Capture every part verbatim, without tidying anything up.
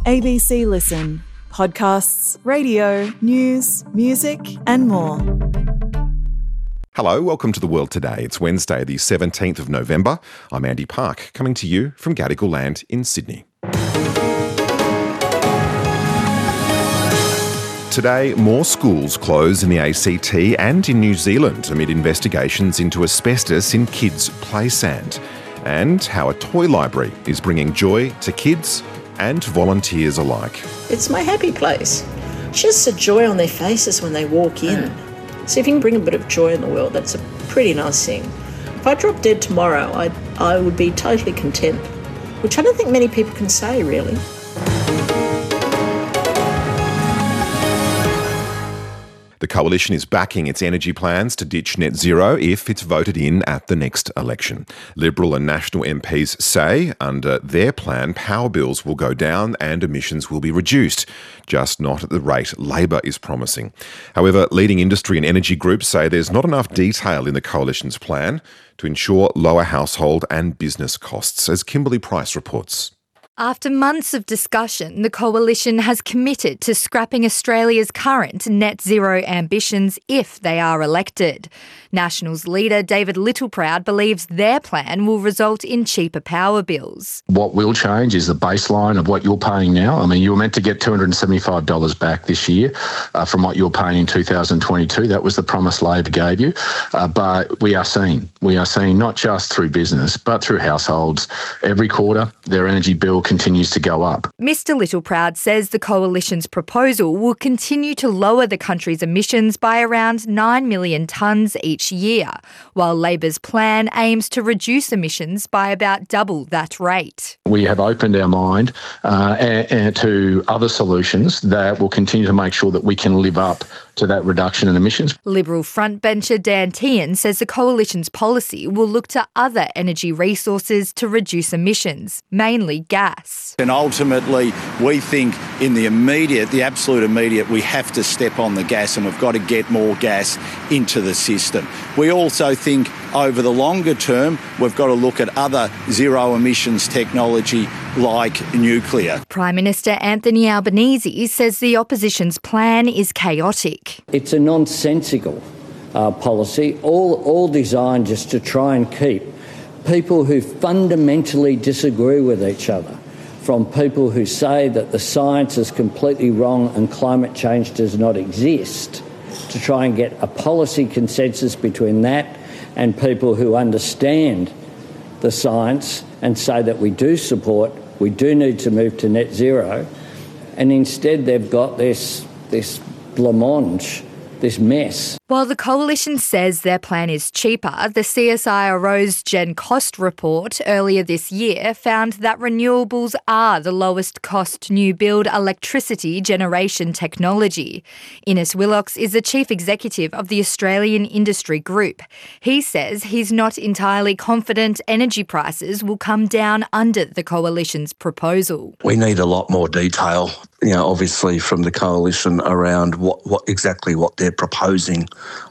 A B C Listen. Podcasts, radio, news, music and more. Hello, welcome to The World Today. It's Wednesday, the seventeenth of November. I'm Andy Park, coming to you from Gadigal Land in Sydney. Today, more schools close in the A C T and in New Zealand amid investigations into asbestos in kids' play sand, and how a toy library is bringing joy to kids and volunteers alike. It's my happy place. Just a joy on their faces when they walk in. So if you can bring a bit of joy in the world, that's a pretty nice thing. If I dropped dead tomorrow, I I would be totally content, which I don't think many people can say, really. The Coalition is backing its energy plans to ditch net zero if it's voted in at the next election. Liberal and National M Ps say under their plan, power bills will go down and emissions will be reduced, just not at the rate Labor is promising. However, leading industry and energy groups say there's not enough detail in the Coalition's plan to ensure lower household and business costs, as Kimberly Price reports. After months of discussion, the Coalition has committed to scrapping Australia's current net zero ambitions if they are elected. Nationals leader David Littleproud believes their plan will result in cheaper power bills. What will change is the baseline of what you're paying now. I mean, you were meant to get two hundred seventy-five dollars back this year uh, from what you were paying in two thousand twenty-two. That was the promise Labor gave you. Uh, but we are seeing, we are seeing not just through business, but through households, every quarter their energy bill continues to go up. Mister Littleproud says the Coalition's proposal will continue to lower the country's emissions by around nine million tonnes each year, while Labor's plan aims to reduce emissions by about double that rate. We have opened our mind uh, and, and to other solutions that will continue to make sure that we can live up to that reduction in emissions. Liberal frontbencher Dan Tehan says the Coalition's policy will look to other energy resources to reduce emissions, mainly gas. And ultimately, we think in the immediate, the absolute immediate, we have to step on the gas and we've got to get more gas into the system. We also think over the longer term, we've got to look at other zero emissions technology like nuclear. Prime Minister Anthony Albanese says the opposition's plan is chaotic. It's a nonsensical uh, policy, all, all designed just to try and keep people who fundamentally disagree with each other from people who say that the science is completely wrong and climate change does not exist, to try and get a policy consensus between that and people who understand the science and say that we do support, we do need to move to net zero, and instead they've got this, this blancmange, this mess. While the Coalition says their plan is cheaper, the C S I R O's Gen Cost report earlier this year found that renewables are the lowest cost new build electricity generation technology. Innes Willox is the Chief Executive of the Australian Industry Group. He says he's not entirely confident energy prices will come down under the Coalition's proposal. We need a lot more detail, you know, obviously from the Coalition around what, what exactly what they're proposing.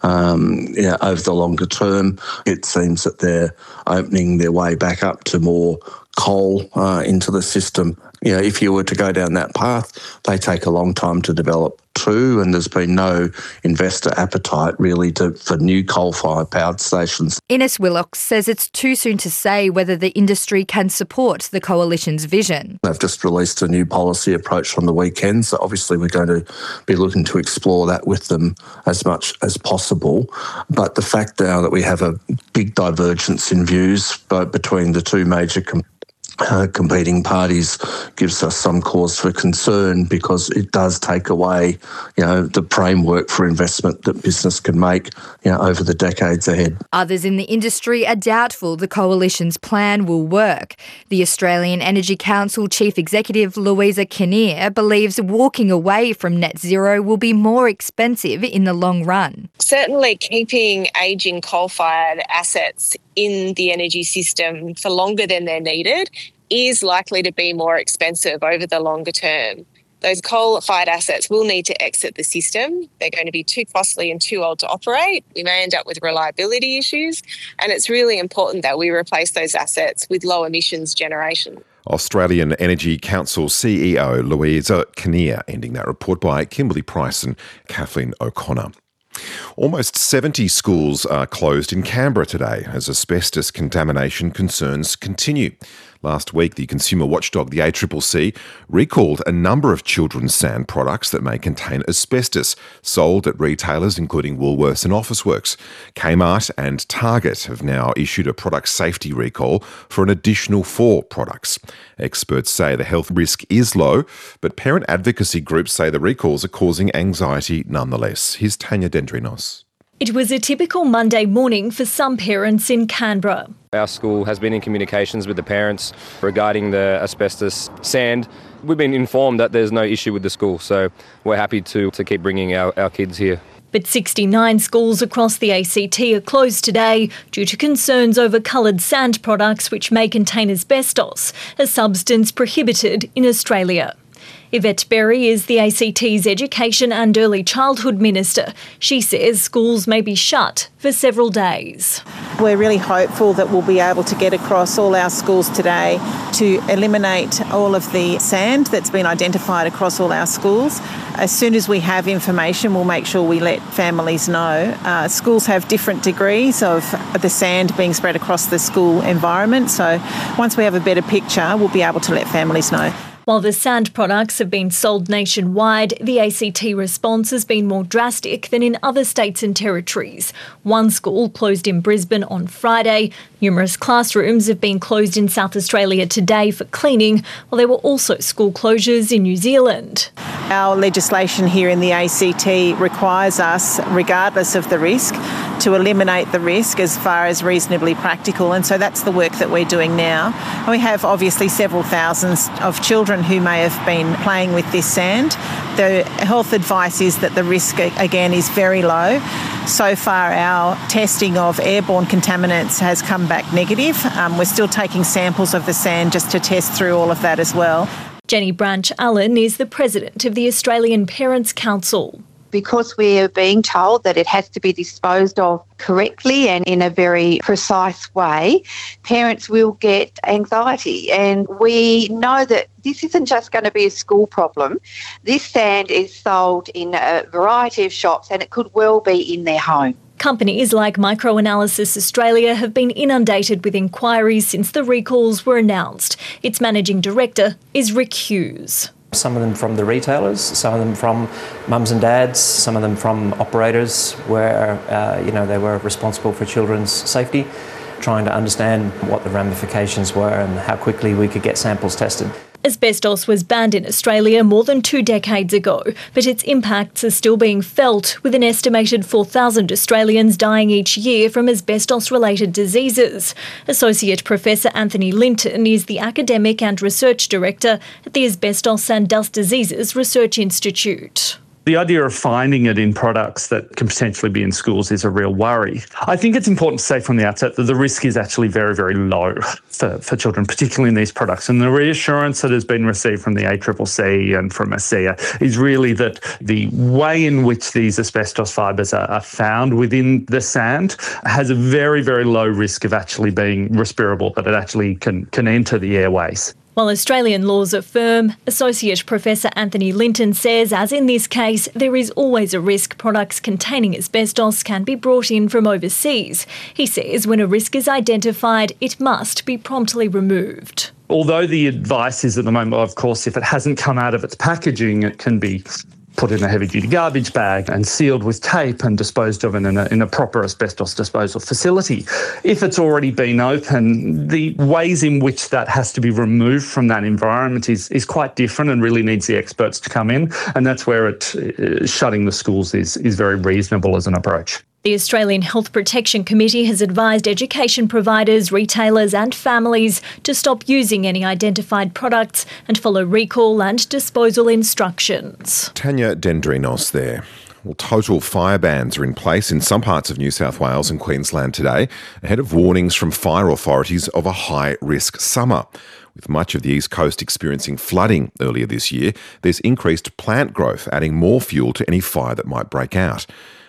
Um, you know, over the longer term, it seems that they're opening their way back up to more coal uh, into the system. You know, if you were to go down that path, they take a long time to develop too, and there's been no investor appetite really to, for new coal-fired power stations. Innes Willox says it's too soon to say whether the industry can support the Coalition's vision. They've just released a new policy approach on the weekend, so obviously we're going to be looking to explore that with them as much as possible. But the fact now that we have a big divergence in views between the two major com- Uh, competing parties gives us some cause for concern, because it does take away, you know, the framework for investment that business can make, you know, over the decades ahead. Others in the industry are doubtful the Coalition's plan will work. The Australian Energy Council Chief Executive Louisa Kinnear believes walking away from net zero will be more expensive in the long run. Certainly keeping ageing coal-fired assets in the energy system for longer than they're needed is likely to be more expensive over the longer term. Those coal-fired assets will need to exit the system. They're going to be too costly and too old to operate. We may end up with reliability issues, and it's really important that we replace those assets with low emissions generation. Australian Energy Council C E O Louisa Kinnear, ending that report by Kimberly Price and Kathleen O'Connor. Almost seventy schools are closed in Canberra today as asbestos contamination concerns continue. Last week, the consumer watchdog, the A C C C, recalled a number of children's sand products that may contain asbestos, sold at retailers including Woolworths and Officeworks. Kmart and Target have now issued a product safety recall for an additional four products. Experts say the health risk is low, but parent advocacy groups say the recalls are causing anxiety nonetheless. Here's Tanya Dendrinos. It was a typical Monday morning for some parents in Canberra. Our school has been in communications with the parents regarding the asbestos sand. We've been informed that there's no issue with the school, so we're happy to, to keep bringing our, our kids here. But sixty-nine schools across the A C T are closed today due to concerns over coloured sand products which may contain asbestos, a substance prohibited in Australia. Yvette Berry is the A C T's Education and Early Childhood Minister. She says schools may be shut for several days. We're really hopeful that we'll be able to get across all our schools today to eliminate all of the sand that's been identified across all our schools. As soon as we have information, we'll make sure we let families know. Uh, schools have different degrees of the sand being spread across the school environment, so once we have a better picture, we'll be able to let families know. While the sand products have been sold nationwide, the A C T response has been more drastic than in other states and territories. One school closed in Brisbane on Friday. Numerous classrooms have been closed in South Australia today for cleaning, while there were also school closures in New Zealand. Our legislation here in the A C T requires us, regardless of the risk, to eliminate the risk as far as reasonably practical, and so that's the work that we're doing now. And we have obviously several thousands of children who may have been playing with this sand. The health advice is that the risk, again, is very low. So far, our testing of airborne contaminants has come back negative. Um, we're still taking samples of the sand just to test through all of that as well. Jenny Branch-Allen is the president of the Australian Parents' Council. Because we are being told that it has to be disposed of correctly and in a very precise way, parents will get anxiety. And we know that this isn't just going to be a school problem. This sand is sold in a variety of shops and it could well be in their home. Companies like Microanalysis Australia have been inundated with inquiries since the recalls were announced. Its managing director is Rick Hughes. Some of them from the retailers, some of them from mums and dads, some of them from operators where uh, you know they were responsible for children's safety, trying to understand what the ramifications were and how quickly we could get samples tested. Asbestos was banned in Australia more than two decades ago, but its impacts are still being felt, with an estimated four thousand Australians dying each year from asbestos-related diseases. Associate Professor Anthony Linton is the Academic and Research Director at the Asbestos and Dust Diseases Research Institute. The idea of finding it in products that can potentially be in schools is a real worry. I think it's important to say from the outset that the risk is actually very, very low for, for children, particularly in these products. And the reassurance that has been received from the A C C C and from ASEA is really that the way in which these asbestos fibres are, are found within the sand has a very, very low risk of actually being respirable, that it actually can, can enter the airways. While Australian laws are firm, Associate Professor Anthony Linton says, as in this case, there is always a risk products containing asbestos can be brought in from overseas. He says when a risk is identified, it must be promptly removed. Although the advice is at the moment, of course, if it hasn't come out of its packaging, it can be put in a heavy-duty garbage bag and sealed with tape and disposed of in a, in a proper asbestos disposal facility. If it's already been open, the ways in which that has to be removed from that environment is, is quite different and really needs the experts to come in, and that's where it, uh, shutting the schools is, is very reasonable as an approach. The Australian Health Protection Committee has advised education providers, retailers and families to stop using any identified products and follow recall and disposal instructions. Tanya Dendrinos there. Well, total fire bans are in place in some parts of New South Wales and Queensland today, ahead of warnings from fire authorities of a high-risk summer. With much of the East Coast experiencing flooding earlier this year, there's increased plant growth, adding more fuel to any fire that might break out.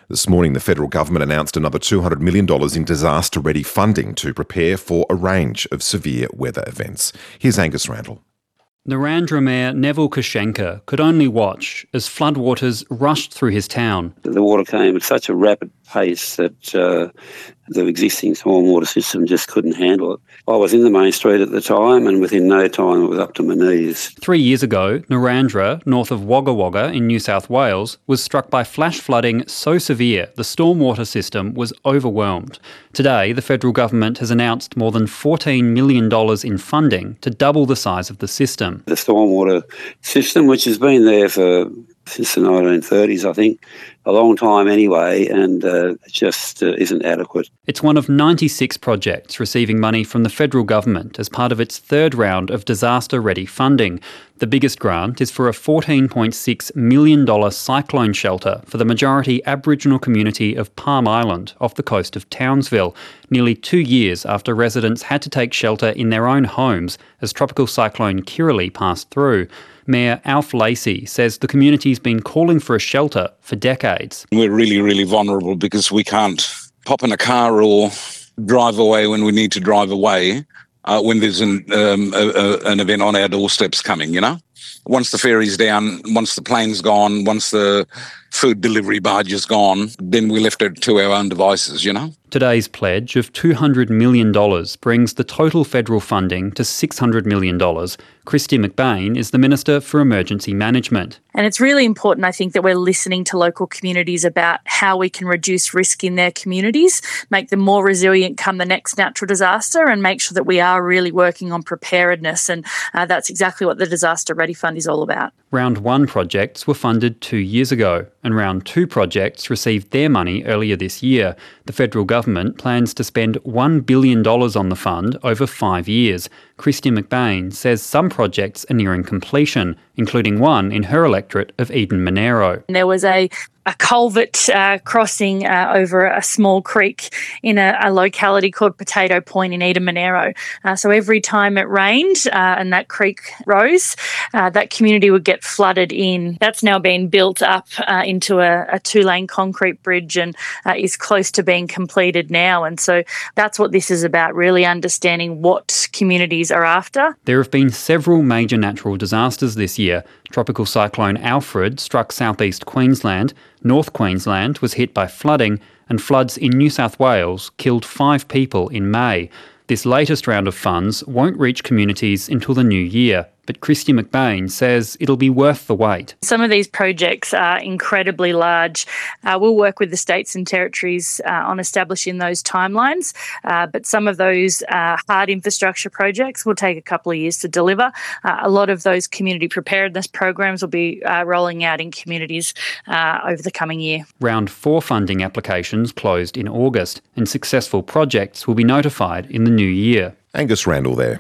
This morning, the federal government announced another two hundred million dollars in disaster-ready funding to prepare for a range of severe weather events. Here's Angus Randall. Narendra Mayor Neville Kushenka could only watch as floodwaters rushed through his town. The water came at such a rapid pace that uh, the existing stormwater system just couldn't handle it. I was in the main street at the time, and within no time it was up to my knees. Three years ago, Narendra, north of Wagga Wagga in New South Wales, was struck by flash flooding so severe the stormwater system was overwhelmed. Today, the federal government has announced more than fourteen million dollars in funding to double the size of the system. The stormwater system, which has been there for since the nineteen thirties, I think, a long time anyway, and uh, it just uh, isn't adequate. It's one of ninety-six projects receiving money from the federal government as part of its third round of disaster-ready funding. The biggest grant is for a fourteen point six million dollars cyclone shelter for the majority Aboriginal community of Palm Island off the coast of Townsville, nearly two years after residents had to take shelter in their own homes as Tropical Cyclone Kirrily passed through. Mayor Alf Lacey says the community's been calling for a shelter for decades. We're really, really vulnerable because we can't pop in a car or drive away when we need to drive away uh, when there's an, um, a, a, an event on our doorsteps coming, you know? Once the ferry's down, once the plane's gone, once the food delivery barge is gone, then we're left to our own devices, you know? Today's pledge of two hundred million dollars brings the total federal funding to six hundred million dollars. Kristy McBain is the Minister for Emergency Management. And it's really important, I think, that we're listening to local communities about how we can reduce risk in their communities, make them more resilient come the next natural disaster, and make sure that we are really working on preparedness. And uh, that's exactly what the Disaster Ready Fund is all about. Round one projects were funded two years ago, and round two projects received their money earlier this year. The federal government plans to spend one billion dollars on the fund over five years. Kristy McBain says some projects are nearing completion, including one in her electorate of Eden Monaro. There was a a culvert uh, crossing uh, over a small creek in a, a locality called Potato Point in Eden Monaro. Uh, so every time it rained uh, and that creek rose, uh, that community would get flooded in. That's now been built up uh, into a, a two-lane concrete bridge and uh, is close to being completed now. And so that's what this is about, really understanding what communities are after. There have been several major natural disasters this year. Tropical cyclone Alfred struck southeast Queensland, North Queensland was hit by flooding, and floods in New South Wales killed five people in May. This latest round of funds won't reach communities until the new year, but Kristy McBain says it'll be worth the wait. Some of these projects are incredibly large. Uh, we'll work with the states and territories uh, on establishing those timelines, uh, but some of those uh, hard infrastructure projects will take a couple of years to deliver. Uh, a lot of those community preparedness programs will be uh, rolling out in communities uh, over the coming year. Round four funding applications closed in August, and successful projects will be notified in the new year. Angus Randall there.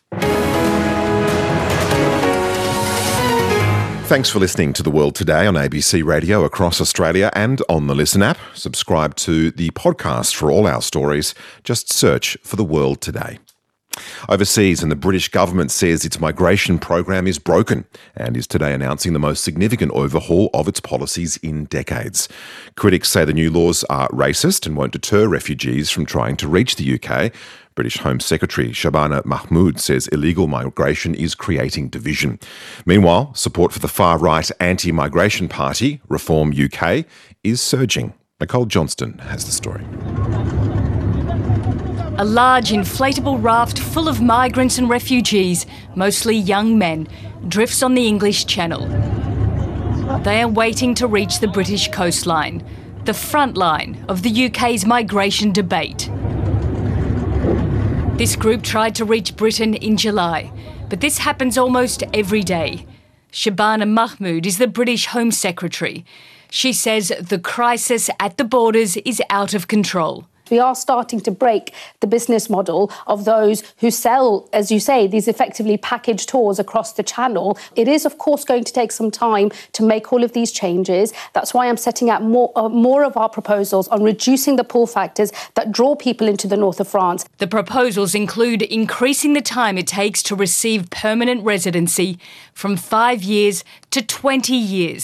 Thanks for listening to The World Today on A B C Radio across Australia and on the Listen app. Subscribe to the podcast for all our stories. Just search for The World Today. Overseas, and the British government says its migration program is broken and is today announcing the most significant overhaul of its policies in decades. Critics say the new laws are racist and won't deter refugees from trying to reach the U K. British Home Secretary Shabana Mahmood says illegal migration is creating division. Meanwhile, support for the far-right anti-migration party, Reform U K, is surging. Nicole Johnston has the story. A large inflatable raft full of migrants and refugees, mostly young men, drifts on the English Channel. They are waiting to reach the British coastline, the front line of the U K's migration debate. This group tried to reach Britain in July, but this happens almost every day. Shabana Mahmood is the British Home Secretary. She says the crisis at the borders is out of control. We are starting to break the business model of those who sell, as you say, these effectively packaged tours across the channel. It is, of course, going to take some time to make all of these changes. That's why I'm setting out more, uh, more of our proposals on reducing the pull factors that draw people into the north of France. The proposals include increasing the time it takes to receive permanent residency from five years to twenty years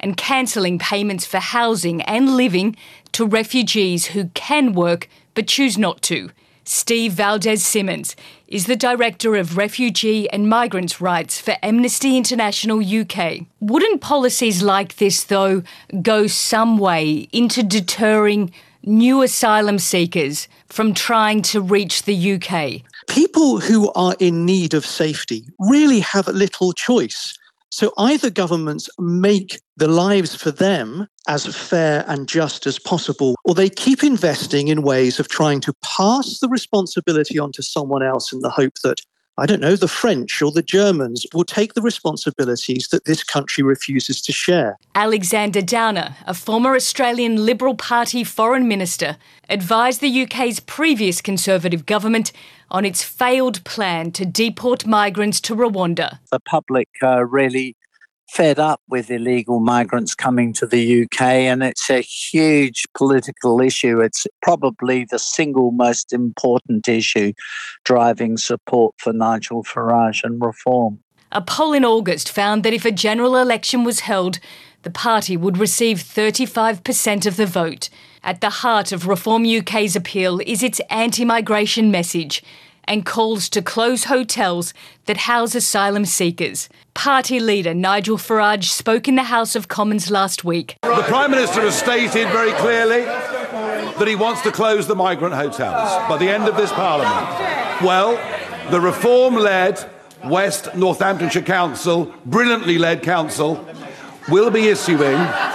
and cancelling payments for housing and living to refugees who can work but choose not to. Steve Valdez-Simmons is the Director of Refugee and Migrants' Rights for Amnesty International U K. Wouldn't policies like this, though, go some way into deterring new asylum seekers from trying to reach the U K? People who are in need of safety really have little choice. So either governments make the lives for them as fair and just as possible, or they keep investing in ways of trying to pass the responsibility onto someone else in the hope that, I don't know, the French or the Germans will take the responsibilities that this country refuses to share. Alexander Downer, a former Australian Liberal Party foreign minister, advised the U K's previous Conservative government on its failed plan to deport migrants to Rwanda. The public are really fed up with illegal migrants coming to the U K, and it's a huge political issue. It's probably the single most important issue driving support for Nigel Farage and reform. A poll in August found that if a general election was held, the party would receive thirty-five percent of the vote. At the heart of Reform U K's appeal is its anti-migration message and calls to close hotels that house asylum seekers. Party leader Nigel Farage spoke in the House of Commons last week. The Prime Minister has stated very clearly that he wants to close the migrant hotels by the end of this Parliament. Well, the Reform-led West Northamptonshire Council, brilliantly led council, will be issuing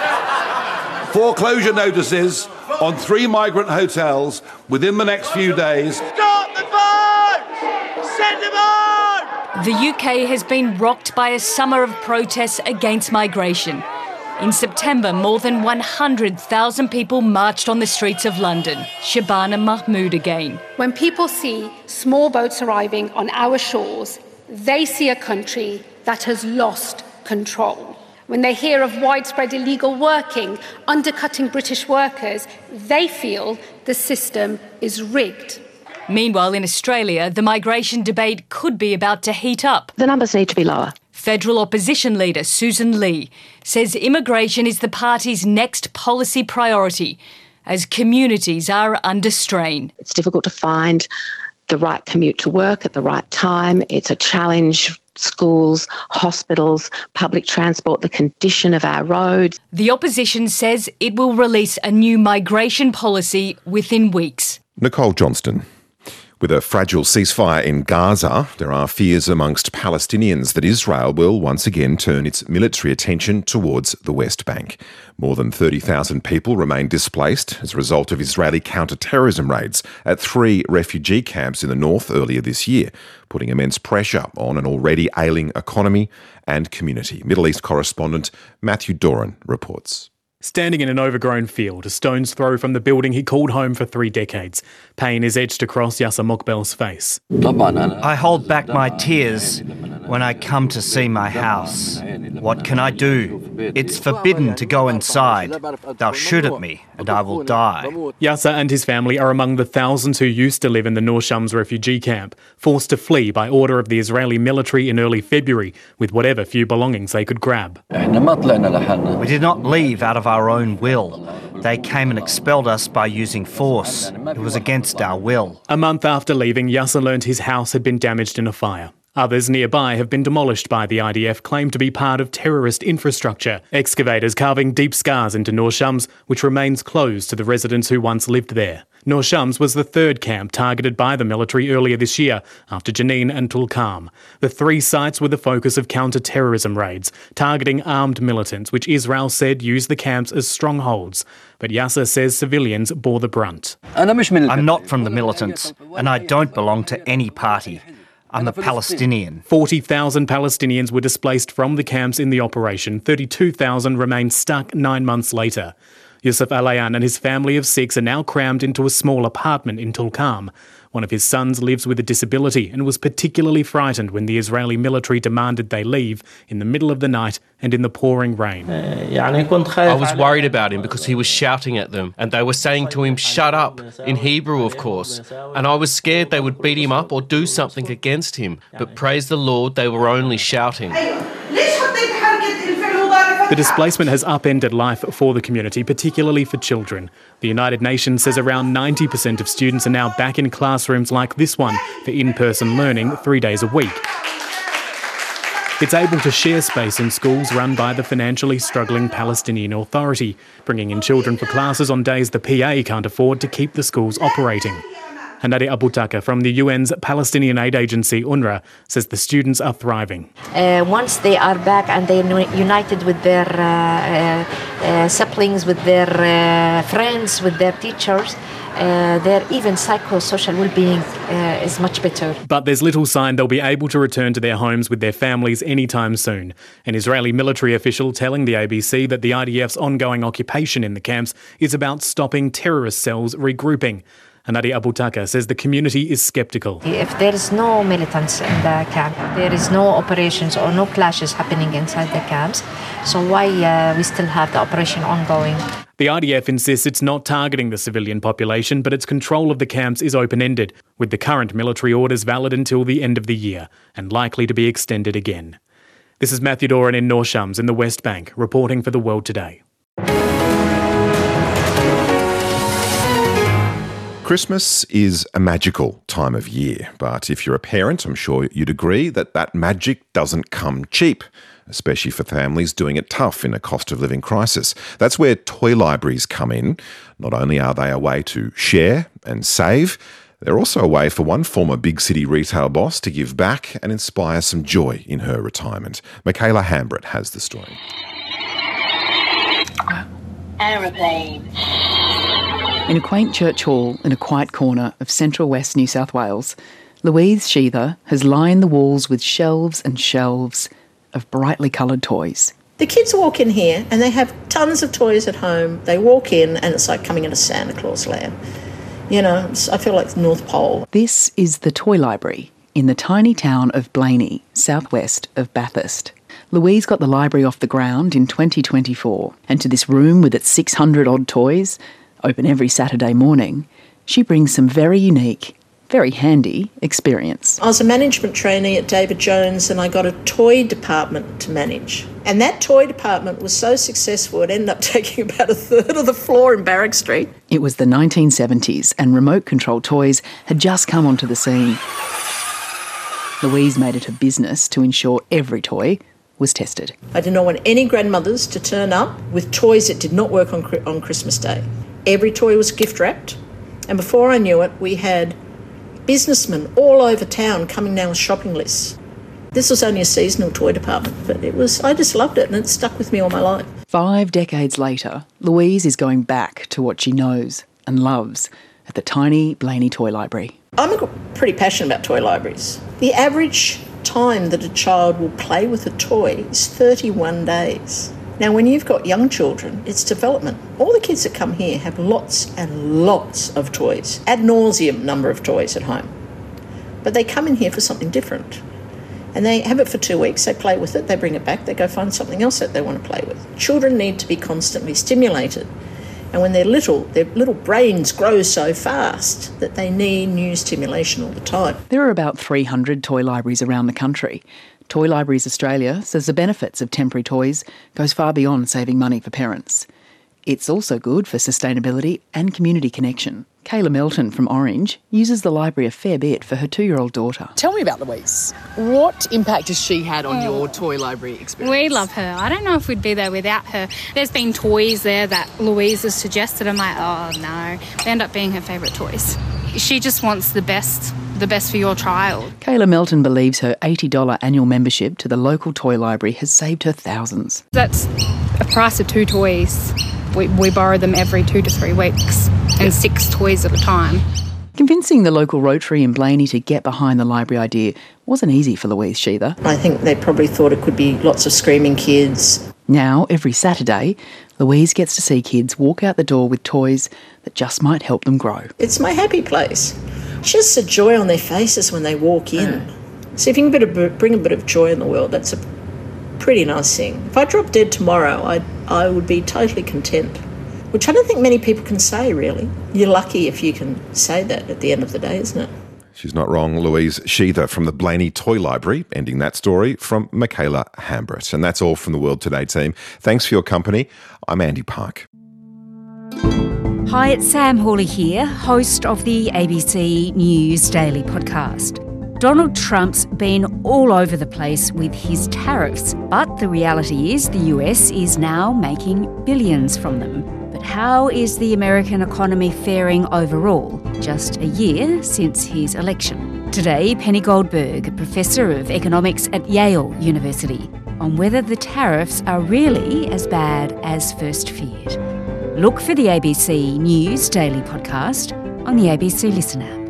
foreclosure notices on three migrant hotels within the next few days. Stop the vote! Send them home! The U K has been rocked by a summer of protests against migration. In September, more than one hundred thousand people marched on the streets of London. Shabana Mahmood again. When people see small boats arriving on our shores, they see a country that has lost control. When they hear of widespread illegal working, undercutting British workers, they feel the system is rigged. Meanwhile, in Australia, the migration debate could be about to heat up. The numbers need to be lower. Federal opposition leader Susan Lee says immigration is the party's next policy priority as communities are under strain. It's difficult to find the right commute to work at the right time. It's a challenge. Schools, hospitals, public transport, the condition of our roads. The opposition says it will release a new migration policy within weeks. Nicole Johnston. With a fragile ceasefire in Gaza, there are fears amongst Palestinians that Israel will once again turn its military attention towards the West Bank. More than thirty thousand people remain displaced as a result of Israeli counter-terrorism raids at three refugee camps in the north earlier this year, putting immense pressure on an already ailing economy and community. Middle East correspondent Matthew Doran reports. Standing in an overgrown field, a stone's throw from the building he called home for three decades, pain is etched across Yasser Mokbel's face. I hold back my tears when I come to see my house. What can I do? It's forbidden to go inside. They'll shoot at me and I will die. Yasser and his family are among the thousands who used to live in the Nur Shams refugee camp, forced to flee by order of the Israeli military in early February with whatever few belongings they could grab. We did not leave out of our own will. They came and expelled us by using force. It was against our will. A month after leaving, Yasser learned his house had been damaged in a fire. Others nearby have been demolished by the I D F, claimed to be part of terrorist infrastructure. Excavators carving deep scars into Nur Shams, which remains closed to the residents who once lived there. Nur Shams was the third camp targeted by the military earlier this year, after Jenin and Tulkarm. The three sites were the focus of counter-terrorism raids, targeting armed militants, which Israel said used the camps as strongholds. But Yasser says civilians bore the brunt. I'm not from the militants, and I don't belong to any party. I'm a Palestinian. forty thousand Palestinians were displaced from the camps in the operation. thirty-two thousand remain stuck nine months later. Yusuf Alayan and his family of six are now crammed into a small apartment in Tulkarm. One of his sons lives with a disability and was particularly frightened when the Israeli military demanded they leave in the middle of the night and in the pouring rain. I was worried about him because he was shouting at them and they were saying to him, "Shut up," in Hebrew, of course. And I was scared they would beat him up or do something against him. But praise the Lord, they were only shouting. The displacement has upended life for the community, particularly for children. The United Nations says around ninety percent of students are now back in classrooms like this one for in-person learning three days a week. It's able to share space in schools run by the financially struggling Palestinian Authority, bringing in children for classes on days the P A can't afford to keep the schools operating. Hanadi Abutaka from the U N's Palestinian aid agency UNRWA says the students are thriving. Uh, once they are back and they're united with their uh, uh, uh, siblings, with their uh, friends, with their teachers, uh, their even psychosocial well-being uh, is much better. But there's little sign they'll be able to return to their homes with their families anytime soon. An Israeli military official telling the A B C that the I D F's ongoing occupation in the camps is about stopping terrorist cells regrouping. Hanadi Abutaka says the community is sceptical. If there is no militants in the camp, there is no operations or no clashes happening inside the camps, so why uh, we still have the operation ongoing? The I D F insists it's not targeting the civilian population, but its control of the camps is open-ended, with the current military orders valid until the end of the year and likely to be extended again. This is Matthew Doran in North Shams in the West Bank, reporting for The World Today. Christmas is a magical time of year, but if you're a parent, I'm sure you'd agree that that magic doesn't come cheap, especially for families doing it tough in a cost of living crisis. That's where toy libraries come in. Not only are they a way to share and save, they're also a way for one former big city retail boss to give back and inspire some joy in her retirement. Michaela Hambrett has the story. Aeroplane. In a quaint church hall in a quiet corner of central west New South Wales, Louise Sheether has lined the walls with shelves and shelves of brightly coloured toys. The kids walk in here and they have tons of toys at home. They walk in and it's like coming into Santa Claus land. You know, I feel like the North Pole. This is the Toy Library in the tiny town of Blaney, southwest of Bathurst. Louise got the library off the ground in twenty twenty-four, and to this room with its six hundred odd toys, open every Saturday morning, she brings some very unique, very handy experience. I was a management trainee at David Jones and I got a toy department to manage. And that toy department was so successful it ended up taking about a third of the floor in Barrack Street. It was the nineteen seventies and remote-control toys had just come onto the scene. Louise made it a business to ensure every toy was tested. I did not want any grandmothers to turn up with toys that did not work on, on Christmas Day. Every toy was gift wrapped, and before I knew it, we had businessmen all over town coming down with shopping lists. This was only a seasonal toy department, but it was, I just loved it and it stuck with me all my life. Five decades later, Louise is going back to what she knows and loves at the tiny Blaney Toy Library. I'm pretty passionate about toy libraries. The average time that a child will play with a toy is thirty-one days. Now, when you've got young children, it's development. All the kids that come here have lots and lots of toys, ad nauseum number of toys at home. But they come in here for something different. And they have it for two weeks, they play with it, they bring it back, they go find something else that they want to play with. Children need to be constantly stimulated. And when they're little, their little brains grow so fast that they need new stimulation all the time. There are about three hundred toy libraries around the country. Toy Libraries Australia says the benefits of temporary toys goes far beyond saving money for parents. It's also good for sustainability and community connection. Kayla Melton from Orange uses the library a fair bit for her two-year-old daughter. Tell me about Louise. What impact has she had on your toy library experience? We love her. I don't know if we'd be there without her. There's been toys there that Louise has suggested. I'm like, oh no. They end up being her favourite toys. She just wants the best, the best for your child. Kayla Melton believes her eighty dollars annual membership to the local toy library has saved her thousands. That's a price of two toys. We, we borrow them every two to three weeks and six toys at a time. Convincing the local Rotary in Blaney to get behind the library idea wasn't easy for Louise Sheether. I think they probably thought it could be lots of screaming kids. Now, every Saturday, Louise gets to see kids walk out the door with toys that just might help them grow. It's my happy place. Just the joy on their faces when they walk in. Mm. So if you can bring a bit of joy in the world, that's a pretty nice thing. If I dropped dead tomorrow, I I would be totally content, which I don't think many people can say, really. You're lucky if you can say that at the end of the day, isn't it? She's not wrong. Louise Sheether from the Blaney Toy Library, ending that story from Michaela Hambret. And that's all from the World Today team. Thanks for your company. I'm Andy Park. Hi, it's Sam Hawley here, host of the A B C News Daily podcast. Donald Trump's been all over the place with his tariffs, but the reality is the U S is now making billions from them. But how is the American economy faring overall, just a year since his election? Today, Penny Goldberg, a professor of economics at Yale University, on whether the tariffs are really as bad as first feared. Look for the A B C News Daily podcast on the A B C Listen app.